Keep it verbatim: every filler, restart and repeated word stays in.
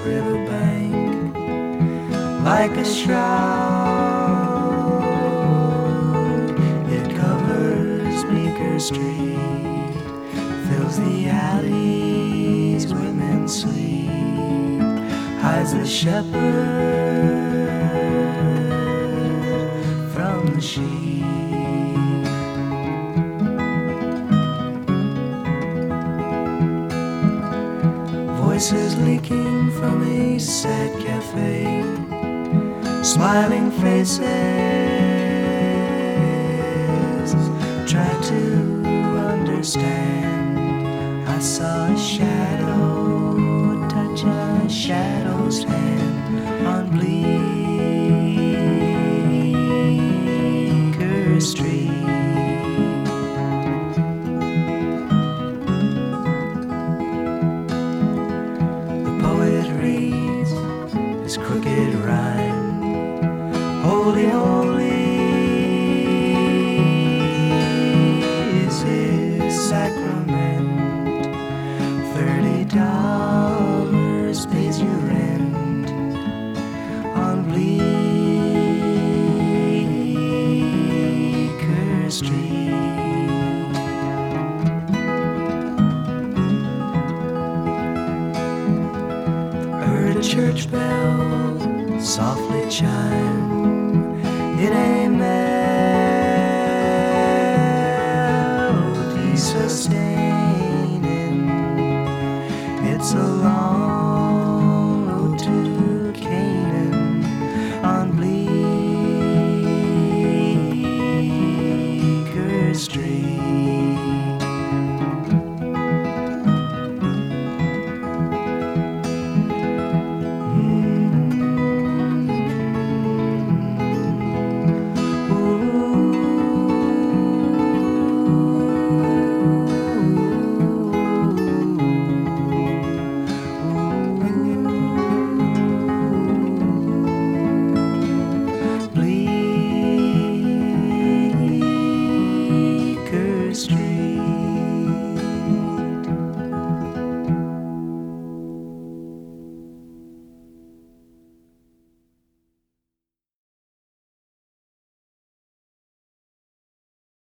riverbank like a shroud. It covers Bleecker Street, fills the alleys where men sleep, hides the shepherd from the sheep. Voices leaking from a sad cafe, smiling faces try to understand. I saw a shadow touch a shadow's hand on Bleecker Street. His crooked rhyme, holy, holy is his sacrament. Thirty dollars pays your rent on Bleecker Street. Heard a church bell softly chime,